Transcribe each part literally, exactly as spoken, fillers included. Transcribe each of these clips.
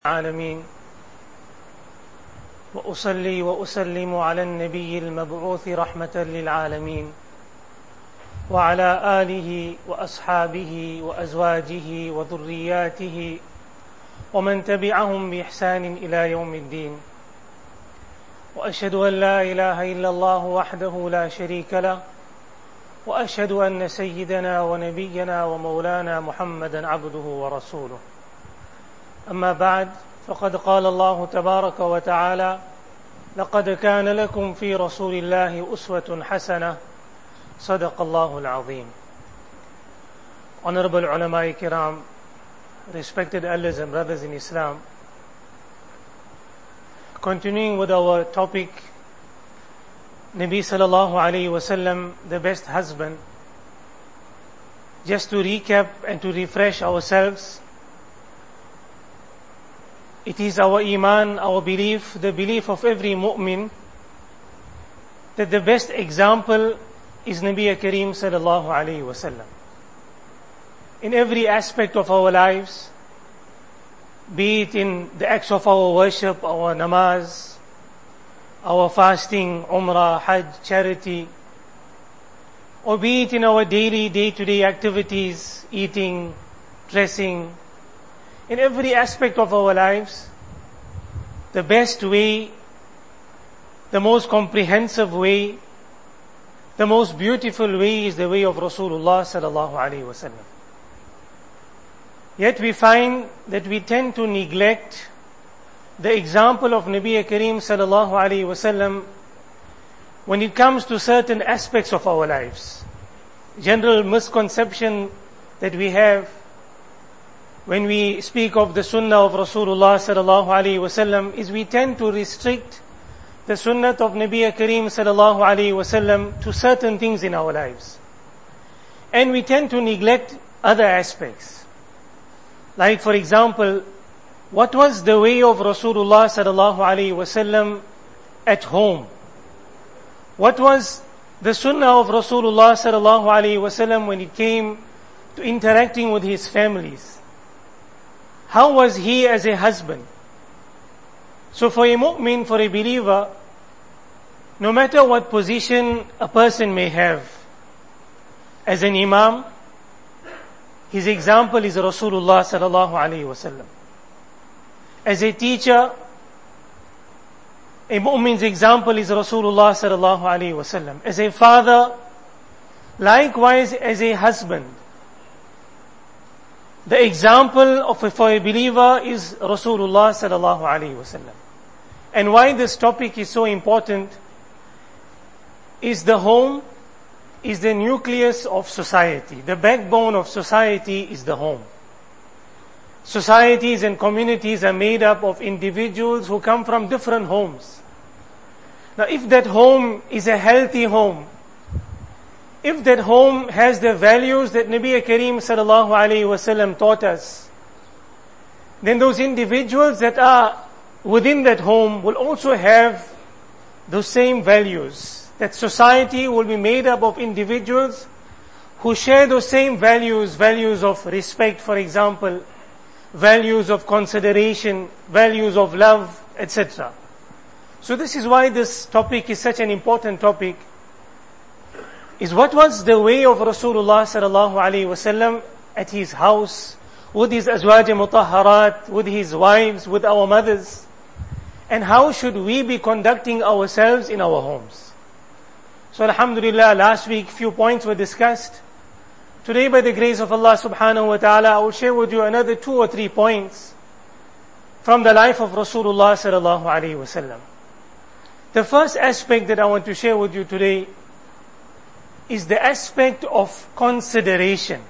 العالمين وأصلي وأسلم على النبي المبعوث رحمة للعالمين وعلى آله وأصحابه وأزواجه وذرياته ومن تبعهم بإحسان إلى يوم الدين وأشهد أن لا إله إلا الله وحده لا شريك له وأشهد أن سيدنا ونبينا ومولانا محمدا عبده ورسوله. أما بعد، فقد قال الله تبارك وتعالى: لقد كان لكم في رسول الله أسوة حسنة صدق الله العظيم. Honorable ulama kiram, respected elders and brothers in Islam, continuing with our topic, Nabi sallallahu alayhi wasallam, the best husband. Just to recap and to refresh ourselves, it is our iman, our belief, the belief of every mu'min, that the best example is Nabi Kareem sallallahu alayhi wasallam. In every aspect of our lives, be it in the acts of our worship, our namaz, our fasting, umrah, hajj, charity, or be it in our daily, day-to-day activities, eating, dressing, in every aspect of our lives, the best way, the most comprehensive way, the most beautiful way is the way of Rasulullah sallallahu alaihi wasallam. Yet we find that we tend to neglect the example of Nabi Kareem sallallahu alaihi wasallam when it comes to certain aspects of our lives. General misconception that we have when we speak of the sunnah of Rasulullah sallallahu alaihi wasallam is we tend to restrict the sunnah of Nabi Kareem sallallahu alaihi wasallam to certain things in our lives, and we tend to neglect other aspects. Like, for example, what was the way of Rasulullah sallallahu alaihi wasallam at home? What was the sunnah of Rasulullah sallallahu alaihi wasallam when it came to interacting with his families? How was he as a husband? So for a mu'min, for a believer, no matter what position a person may have, as an imam, his example is Rasulullah sallallahu alaihi wasallam. As a teacher, a mu'min's example is Rasulullah sallallahu alaihi wasallam. As a father, likewise as a husband, the example of a, for a believer is Rasulullah sallallahu alaihi wasallam. And why this topic is so important is the home is the nucleus of society. The backbone of society is the home. Societies and communities are made up of individuals who come from different homes. Now, if that home is a healthy home, if that home has the values that Nabi Kareem sallallahu alaihi wasallam taught us, then those individuals that are within that home will also have those same values. That society will be made up of individuals who share those same values, values of respect, for example, values of consideration, values of love, et cetera. So this is why this topic is such an important topic, is what was the way of Rasulullah sallallahu alaihi wasallam at his house, with his azwaj mutahharat, with his wives, with our mothers, and how should we be conducting ourselves in our homes. So alhamdulillah, last week few points were discussed. Today, by the grace of Allah subhanahu wa ta'ala, I will share with you another two or three points from the life of Rasulullah sallallahu alaihi wasallam. The first aspect that I want to share with you today is the aspect of consideration.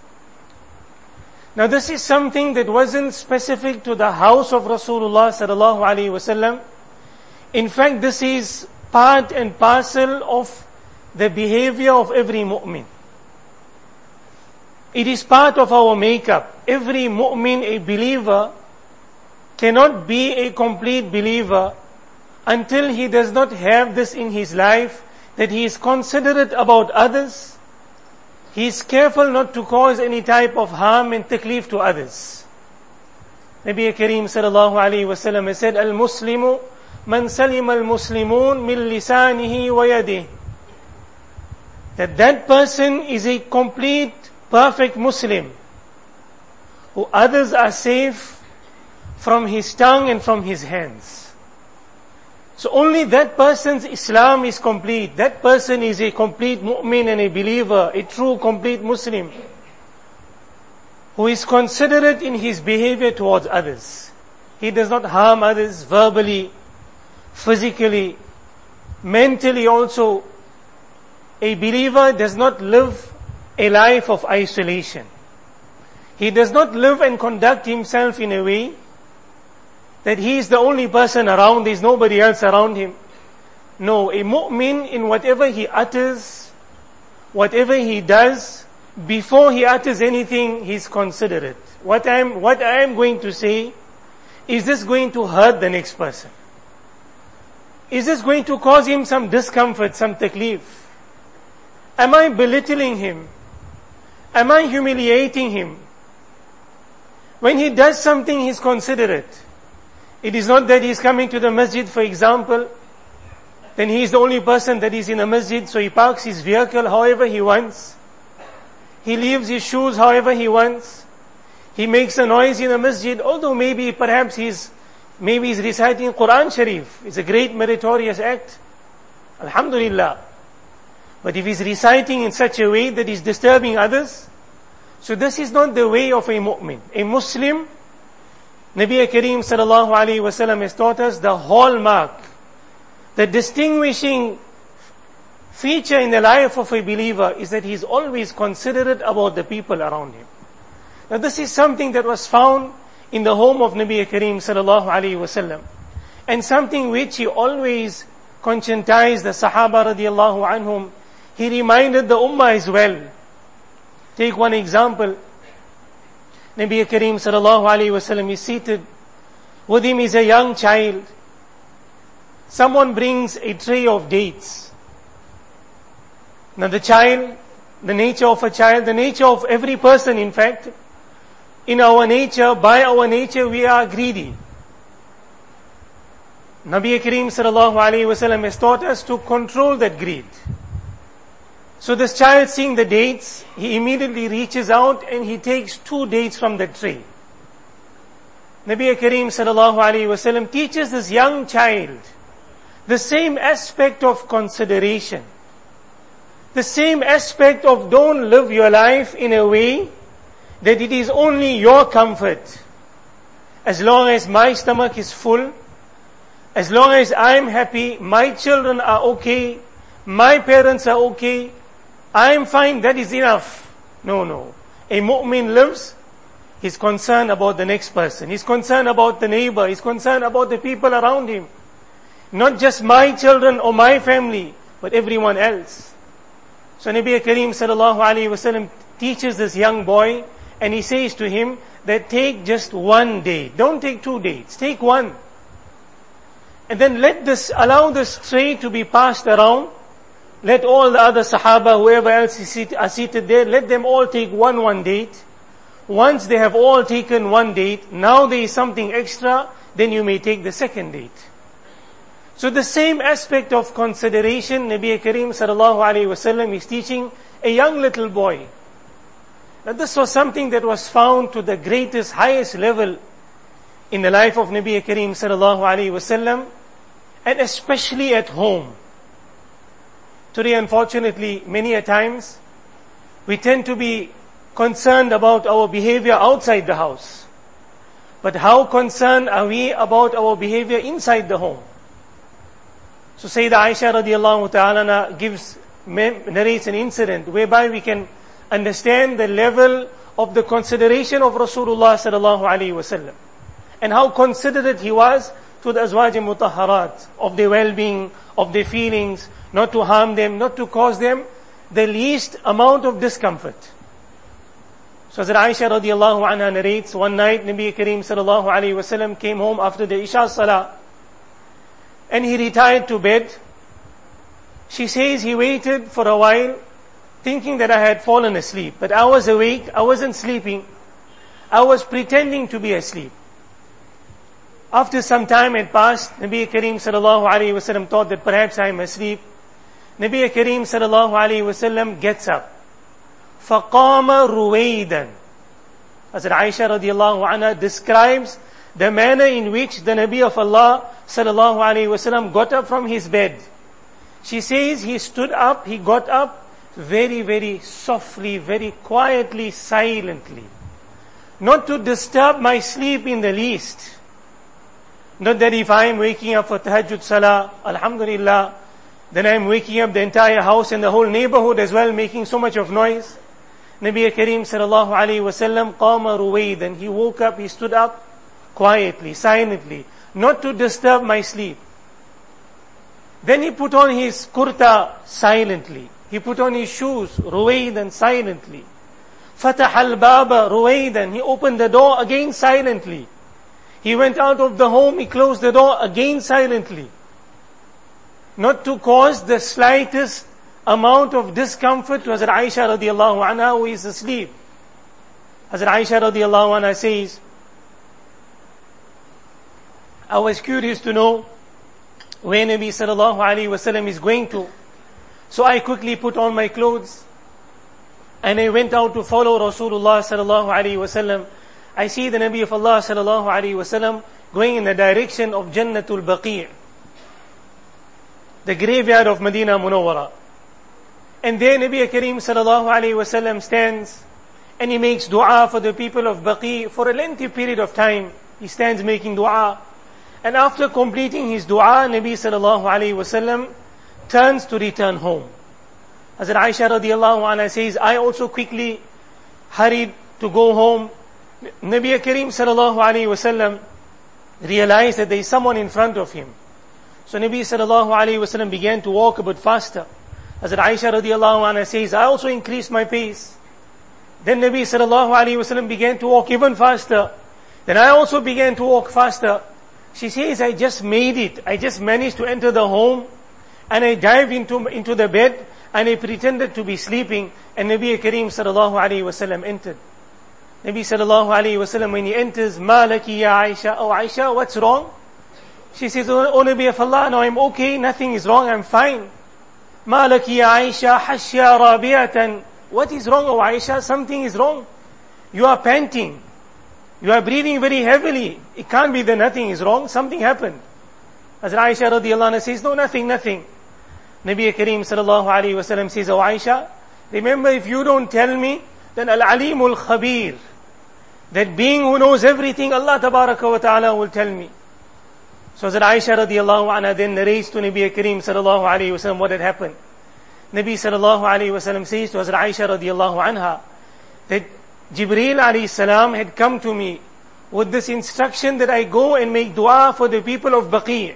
Now, this is something that wasn't specific to the house of Rasulullah sallallahu alaihi wasallam. In fact, this is part and parcel of the behavior of every mu'min. It is part of our makeup. Every mu'min, a believer, cannot be a complete believer until he does not have this in his life, that he is considerate about others, he is careful not to cause any type of harm and taklif to others. Nabi Kareem sallallahu alayhi wa sallam has said, Al-Muslimu man salim al-Muslimun min lisanihi wa yadih. That that person is a complete, perfect Muslim, who others are safe from his tongue and from his hands. So only that person's Islam is complete. That person is a complete mu'min and a believer, a true complete Muslim, who is considerate in his behavior towards others. He does not harm others verbally, physically, mentally also. A believer does not live a life of isolation. He does not live and conduct himself in a way that he is the only person around, there is nobody else around him. No, a mu'min, in whatever he utters, whatever he does, before he utters anything, he is considerate. What I am, what I am going to say, is this going to hurt the next person? Is this going to cause him some discomfort, some taklif? Am I belittling him? Am I humiliating him? When he does something, he is considerate. It is not that he is coming to the masjid, for example, then he is the only person that is in a masjid, so he parks his vehicle however he wants. He leaves his shoes however he wants. He makes a noise in a masjid, although maybe perhaps he's, maybe he's reciting Quran Sharif. It's a great meritorious act. Alhamdulillah. But if he's reciting in such a way that he's disturbing others, so this is not the way of a mu'min. A Muslim, Nabi Kareem sallallahu alayhi wa sallam has taught us the hallmark, the distinguishing feature in the life of a believer is that he is always considerate about the people around him. Now this is something that was found in the home of Nabi Kareem sallallahu alayhi wa sallam, and something which he always conscientized the Sahaba radiallahu anhum. He reminded the Ummah as well. Take one example. Nabi Kareem sallallahu alayhi wa sallam is seated. With him is a young child. Someone brings a tray of dates. Now the child, the nature of a child, the nature of every person in fact, in our nature, by our nature, we are greedy. Nabi Kareem sallallahu alayhi wa sallam has taught us to control that greed. So this child, seeing the dates, he immediately reaches out and he takes two dates from the tray. Nabi Kareem sallallahu alayhi wa sallam teaches this young child the same aspect of consideration, the same aspect of don't live your life in a way that it is only your comfort. As long as my stomach is full, as long as I am happy, my children are okay, my parents are okay, I am fine, that is enough. No, no. A mu'min lives, he's concerned about the next person. He's concerned about the neighbor. He's concerned about the people around him. Not just my children or my family, but everyone else. So Nabi Kareem sallallahu alayhi wa sallam teaches this young boy, and he says to him that take just one date. Don't take two dates. Take one. And then let this, allow this tray to be passed around. Let all the other Sahaba, whoever else is seated, are seated there, let them all take one one date. Once they have all taken one date, now there is something extra, then you may take the second date. So the same aspect of consideration, Nabi Kareem sallallahu alayhi wa sallam is teaching a young little boy. Now this was something that was found to the greatest, highest level in the life of Nabi Kareem sallallahu alayhi wa sallam, and especially at home. Today, unfortunately, many a times, we tend to be concerned about our behavior outside the house. But how concerned are we about our behavior inside the home? So Sayyidah Aisha radiallahu ta'ala gives, narrates an incident whereby we can understand the level of the consideration of Rasulullah sallallahu alayhi wa sallam, and how considerate he was to the azwaj mutahharat, of their well-being, of their feelings, not to harm them, not to cause them the least amount of discomfort. So as Aisha radiallahu anha narrates, one night Nabi Kareem sallallahu alayhi wa sallam came home after the Isha Salah, and he retired to bed. She says he waited for a while, thinking that I had fallen asleep. But I was awake, I wasn't sleeping. I was pretending to be asleep. After some time had passed, Nabi Kareem sallallahu alayhi wasallam thought that perhaps I am asleep. Nabi Kareem sallallahu alayhi wasallam gets up. فَقَامَ رُوَيْدًا. Hazrat Aisha radiallahu anha describes the manner in which the Nabi of Allah sallallahu alayhi wasallam got up from his bed. She says he stood up, he got up very, very softly, very quietly, silently. Not to disturb my sleep in the least. Not that if I am waking up for tahajjud salah, alhamdulillah, then I am waking up the entire house and the whole neighborhood as well, making so much of noise. Nabi Kareem sallallahu alayhi wasallam qama ruwaydan. He woke up, he stood up quietly, silently, not to disturb my sleep. Then he put on his kurta silently. He put on his shoes ruwaydan, silently. Fatah al-baba ruwaydan. He opened the door again silently. He went out of the home, he closed the door again silently. Not to cause the slightest amount of discomfort to Hazrat Aisha radiallahu anha who is asleep. Hazrat Aisha radiallahu anha says, I was curious to know where Nabi sallallahu alayhi wasallam is going to. So I quickly put on my clothes and I went out to follow Rasulullah sallallahu alayhi wasallam. I see the Nabi of Allah sallallahu alayhi wasallam going in the direction of Jannatul Baqi', the graveyard of Medina Munawwara. And there Nabi Kareem sallallahu alayhi wasallam stands and he makes dua for the people of Baqi' for a lengthy period of time. He stands making dua. And after completing his dua, Nabi sallallahu alayhi wasallam turns to return home. Hazrat Aisha radiallahu anha says, I also quickly hurried to go home. Nabi Kareem sallallahu alayhi wasallam realized that there is someone in front of him. So Nabi sallallahu alayhi wasallam began to walk a bit faster. Hazrat Aisha radiallahu anha says, I also increased my pace. Then Nabi sallallahu alayhi wasallam began to walk even faster. Then I also began to walk faster. She says, I just made it. I just managed to enter the home and I dived into, into the bed and I pretended to be sleeping and Nabi Kareem sallallahu alayhi wasallam entered. Nabi sallallahu alayhi wasallam, when he enters, Ma laki ya Aisha, oh Aisha, what's wrong? She says, oh, oh Nabi of Allah, no, I'm okay, nothing is wrong, I'm fine. Ma laki ya Aisha, hashya rabi'atan. What is wrong, oh Aisha? Something is wrong. You are panting. You are breathing very heavily. It can't be that nothing is wrong. Something happened. As Aisha radiallahu anha says, no, nothing, nothing. Nabi Kareem sallallahu alayhi wasallam says, oh Aisha, remember if you don't tell me, then Al-Alimul Khabir, that being who knows everything, Allah tabaraka wa ta'ala will tell me. So as Aisha radiallahu anha then narrates to Nabi Kareem sallallahu alayhi wasallam what had happened. Nabi sallallahu alayhi wasallam says to Hazrat Aisha radiallahu anha that Jibreel alayhi salam had come to me with this instruction that I go and make dua for the people of Baqi'.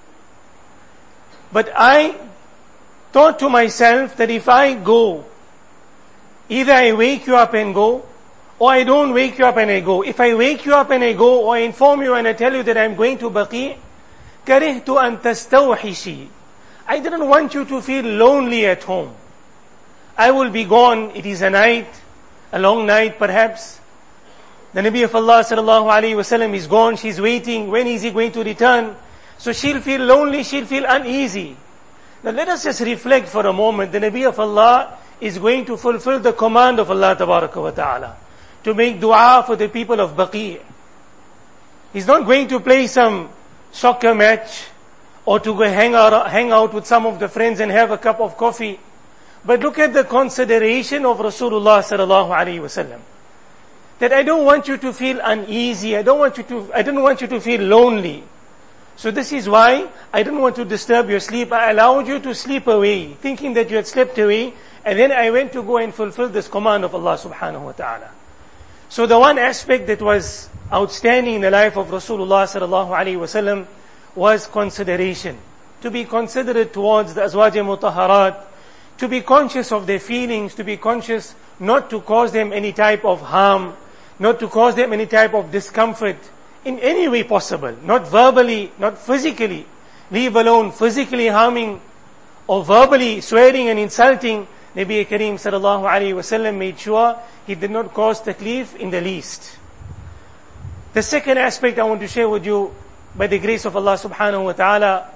But I thought to myself that if I go, either I wake you up and go, or I don't wake you up and I go. If I wake you up and I go, or I inform you and I tell you that I'm going to Baqi', كَرِهْتُ أَن تَسْتَوْحِشِي, I didn't want you to feel lonely at home. I will be gone, it is a night, a long night perhaps. The Nabi of Allah sallallahu alayhi wasallam is gone, she's waiting, when is he going to return? So she'll feel lonely, she'll feel uneasy. Now let us just reflect for a moment. The Nabi of Allah is going to fulfill the command of Allah tabaraka wa ta'ala, to make dua for the people of Baqi'. He's not going to play some soccer match, or to go hang out, hang out with some of the friends and have a cup of coffee. But look at the consideration of Rasulullah sallallahu alaihi wasallam. That I don't want you to feel uneasy. I don't want you to, I don't want you to feel lonely. So this is why I didn't want to disturb your sleep. I allowed you to sleep away, thinking that you had slept away. And then I went to go and fulfill this command of Allah subhanahu wa ta'ala. So the one aspect that was outstanding in the life of Rasulullah sallallahu alaihi wasallam was consideration. To be considerate towards the azwaj mutahharat, to be conscious of their feelings, to be conscious not to cause them any type of harm, not to cause them any type of discomfort in any way possible, not verbally, not physically, leave alone physically harming or verbally swearing and insulting. Nabi Kareem sallallahu alayhi wasallam made sure he did not cause taklif in the least. The second aspect I want to share with you by the grace of Allah subhanahu wa ta'ala,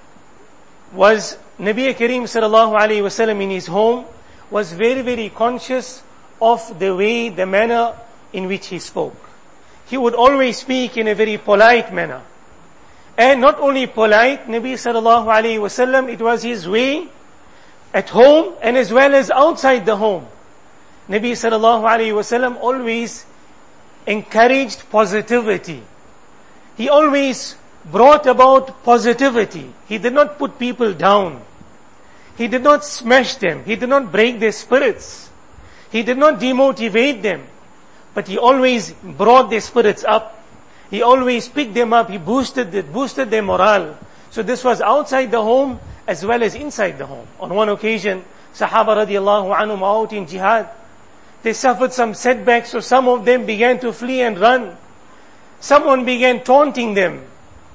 was Nabi Kareem sallallahu alayhi wa sallam in his home was very, very conscious of the way, the manner in which he spoke. He would always speak in a very polite manner. And not only polite, Nabi sallallahu alayhi wa sallam, it was his way at home and as well as outside the home. Nabi sallallahu alayhi wa sallam always encouraged positivity. He always brought about positivity. He did not put people down. He did not smash them. He did not break their spirits. He did not demotivate them. But he always brought their spirits up. He always picked them up. He boosted it, boosted their morale. So this was outside the home as well as inside the home. On one occasion, Sahaba radiallahu anhum out in jihad, they suffered some setbacks, so some of them began to flee and run. Someone began taunting them.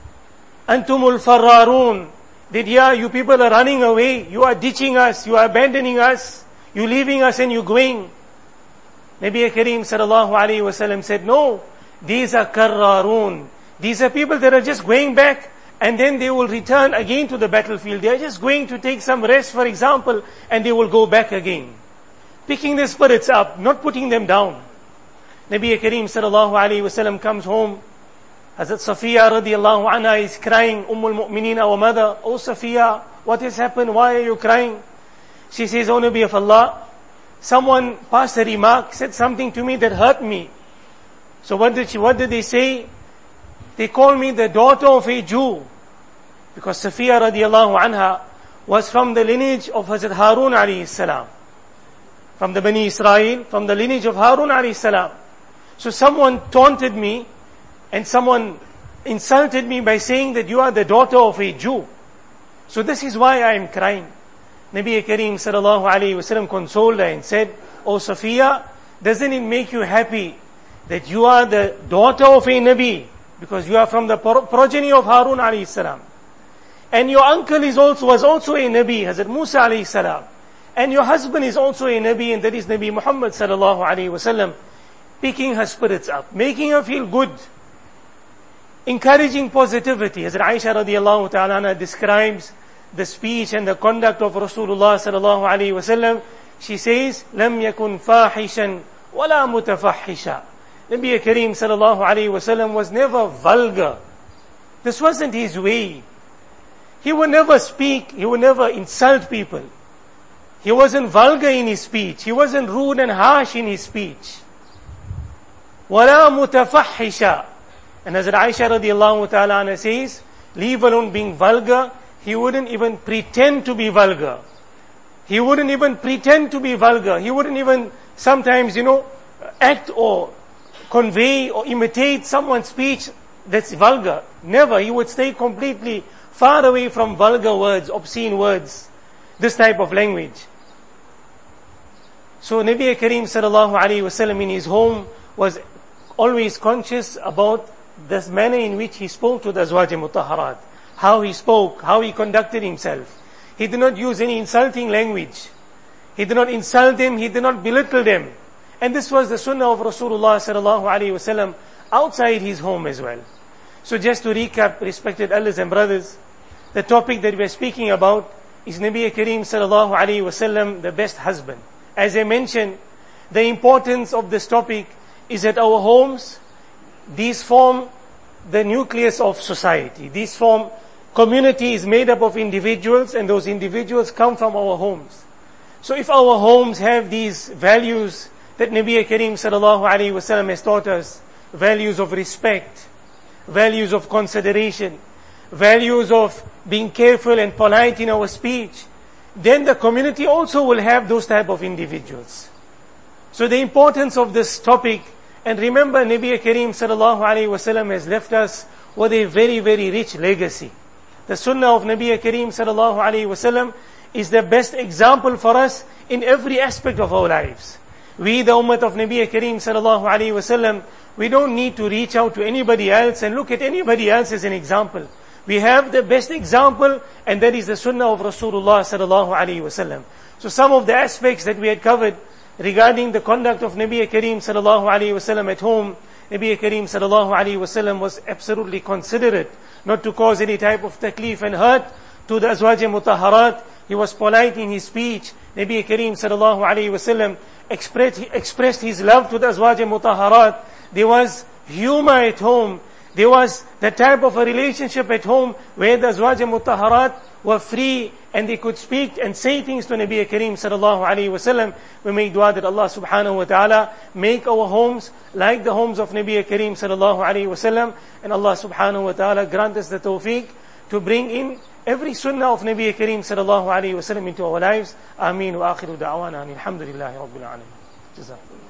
Antumul fararun. That, yeah, you people are running away. You are ditching us. You are abandoning us. You leaving us and you going. Nabi Kareem sallallahu alayhi wa sallam said, no, these are karrarun. These are people that are just going back and then they will return again to the battlefield. They are just going to take some rest, for example, and they will go back again. Picking their spirits up, not putting them down. Nabi Kareem sallallahu alayhi wa sallam comes home. Hazrat Safiya radiallahu anha is crying. Ummul Mu'mineen, our mother, oh Safiya, what has happened? Why are you crying? She says, oh Nabi of Allah, someone passed a remark, said something to me that hurt me. So what did she, what did they say? They called me the daughter of a Jew. Because Safiya radiallahu anha was from the lineage of Hazrat Harun alayhi salam. From the Bani Israel, from the lineage of Harun alayhi salam. So someone taunted me and someone insulted me by saying that you are the daughter of a Jew. So this is why I am crying. Nabi Kareem sallallahu alayhi wa sallam consoled her and said, oh Safiya, doesn't it make you happy that you are the daughter of a Nabi? Because you are from the progeny of Harun alayhi salam. And your uncle is also, was also a Nabi, Hazrat Musa alayhi salam. And your husband is also a Nabi, and that is Nabi Muhammad sallallahu alayhi wa sallam. Picking her spirits up, making her feel good, encouraging positivity. Hazrat Aisha radiallahu ta'ala anha describes the speech and the conduct of Rasulullah sallallahu alayhi wa sallam. She says, لم يكن فاحشا ولا متفحشا. Nabi Kareem sallallahu alayhi wa sallam was never vulgar. This wasn't his way. He would never speak, he would never insult people. He wasn't vulgar in his speech. He wasn't rude and harsh in his speech. وَلَا مُتَفَحِّشًا. And Hazrat Aisha radiallahu ta'ala anha says, leave alone being vulgar, he wouldn't even pretend to be vulgar. He wouldn't even pretend to be vulgar. He wouldn't even sometimes, you know, act or convey or imitate someone's speech that's vulgar. Never. He would stay completely far away from vulgar words, obscene words, this type of language. So Nabi Kareem sallallahu alayhi wa sallam in his home was always conscious about this manner in which he spoke to the Azwaj Mutahharat. How he spoke, how he conducted himself. He did not use any insulting language. He did not insult them, he did not belittle them. And this was the sunnah of Rasulullah sallallahu alayhi wa sallam outside his home as well. So just to recap, respected elders and brothers, the topic that we are speaking about is Nabi Kareem sallallahu alayhi wa sallam, the best husband. As I mentioned, the importance of this topic is that our homes, these form the nucleus of society. These form, community is made up of individuals, and those individuals come from our homes. So if our homes have these values that Nabi Kareem sallallahu alayhi wa sallam has taught us, values of respect, values of consideration, values of being careful and polite in our speech, then the community also will have those type of individuals. So the importance of this topic, and remember Nabi Kareem sallallahu alayhi wa sallam has left us with a very, very rich legacy. The sunnah of Nabi Kareem sallallahu alayhi wa sallam is the best example for us in every aspect of our lives. We, the ummah of Nabi Kareem sallallahu alayhi wa sallam, we don't need to reach out to anybody else and look at anybody else as an example. We have the best example, and that is the sunnah of Rasulullah sallallahu alayhi wa sallam. So some of the aspects that we had covered regarding the conduct of Nabi Kareem sallallahu alayhi wa sallam at home, Nabi Kareem sallallahu alayhi wa sallam was absolutely considerate not to cause any type of taklif and hurt to the Azwaj Mutahharat. He was polite in his speech. Nabi Kareem sallallahu alayhi wasallam expressed, expressed his love to the Azwaj Mutahharat. There was humor at home. There was the type of a relationship at home where the Azwaj Mutahharat were free and they could speak and say things to Nabi Kareem sallallahu alayhi wasallam. We make dua that Allah subhanahu wa ta'ala make our homes like the homes of Nabi Kareem sallallahu alayhi wasallam, and Allah subhanahu wa ta'ala grant us the tawfiq to bring in every sunnah of Nabi Kareem sallallahu alayhi wasallam into our lives. Ameen wa akhiru da'wana alhamdulillahi rabbil alamin. Jazakallah.